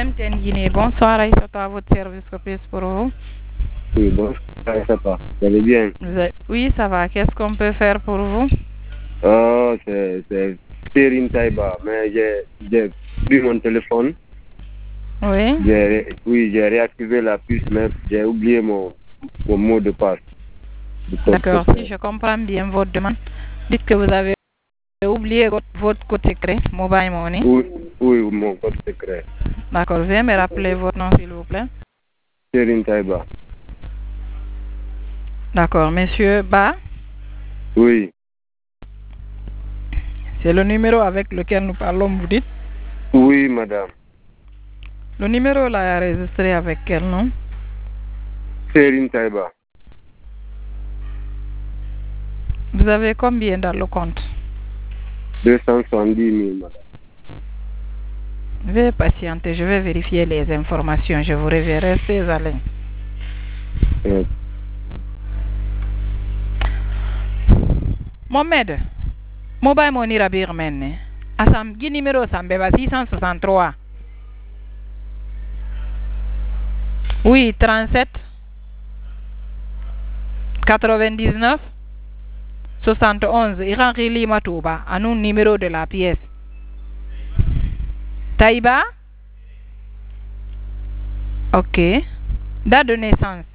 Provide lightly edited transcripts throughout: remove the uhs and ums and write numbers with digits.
MTN Guinée, bonsoir Aïssata, à votre service, que puis pour vous? Oui, bonsoir Aïssata, vous allez bien? Oui, ça va, qu'est-ce qu'on peut faire pour vous? Oh, c'est Serine Taïba, mais j'ai pris mon téléphone. Oui? J'ai réactivé la puce, mais j'ai oublié mon mot de passe. D'accord, si je comprends bien votre demande, dites que vous avez oublié votre code secret, Mobile Money. Oui, mon code secret. D'accord, veuillez me rappeler votre nom s'il vous plaît. Serine Taïba. D'accord, monsieur Ba? Oui. C'est le numéro avec lequel nous parlons, vous dites? Oui, madame. Le numéro là est enregistré avec quel nom? Serine Taïba. Vous avez combien dans le compte? 270 000, madame. Veuillez patienter, je vais vérifier les informations. Je vous reverrai, restez à l'aise. Mohamed, Mobile Money Rabir Menne. Assam, Guy numéro Sambeba 663. Oui, 37 99 71. Iran Rili Matouba, à nous numéro de la pièce. Taïba? Ok. Date de naissance.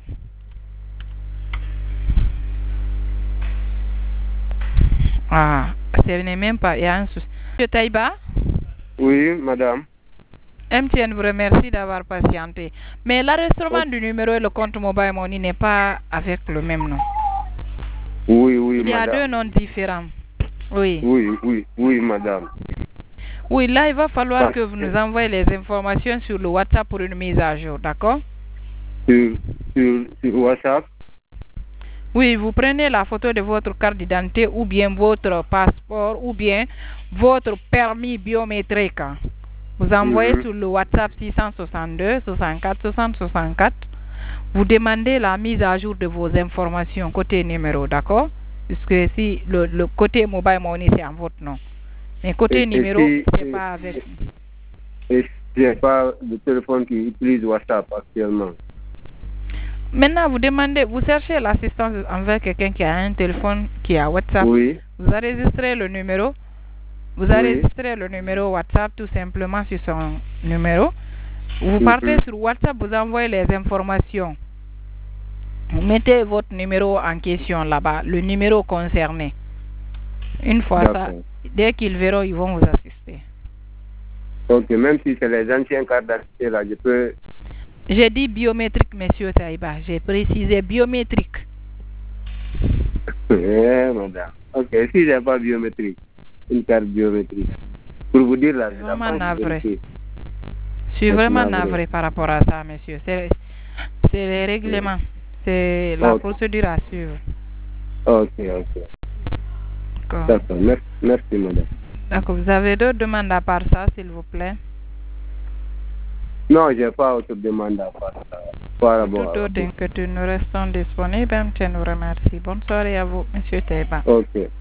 Ah, ce n'est même pas. Il y a un souci. Monsieur Taïba? Oui, madame. MTN vous remercie d'avoir patienté. Mais l'enregistrement du numéro et le compte Mobile Money n'est pas avec le même nom. Oui, Il y a madame. deux noms différents. Oui. Oui, madame. Oui, là, il va falloir que vous nous envoyez les informations sur le WhatsApp pour une mise à jour, d'accord? Sur WhatsApp? Oui, vous prenez la photo de votre carte d'identité ou bien votre passeport ou bien votre permis biométrique. Vous envoyez sur le WhatsApp 662 64 60 64. Vous demandez la mise à jour de vos informations côté numéro, d'accord? Puisque si le côté Mobile Money, c'est en votre nom. Mais côté numéro, c'est pas avec. Et je n'ai pas de téléphone qui utilise WhatsApp actuellement. Maintenant, vous demandez, vous cherchez l'assistance envers quelqu'un qui a un téléphone qui a WhatsApp. Oui. Vous enregistrez le numéro. Vous enregistrez le numéro WhatsApp tout simplement sur son numéro. Vous partez sur WhatsApp, vous envoyez les informations. Vous mettez votre numéro en question là-bas, le numéro concerné. Une fois ça, dès qu'ils verront, ils vont vous assister. Ok, même si c'est les anciens cartes d'identité là, je peux... J'ai dit biométrique, monsieur Taïba. J'ai précisé biométrique. Madame. Ok, si j'ai pas biométrique, une carte biométrique. Pour vous dire là, vraiment navré. Je suis vraiment navré par rapport à ça, monsieur. C'est les règlements. C'est la procédure à suivre. Ok. D'accord, merci madame. D'accord, vous avez d'autres demandes à part ça, s'il vous plaît? Non, je n'ai pas autre demande à part ça. Tout autre que nous restons disponibles, je nous remercie. Bonne soirée à vous, monsieur Teba. Ok.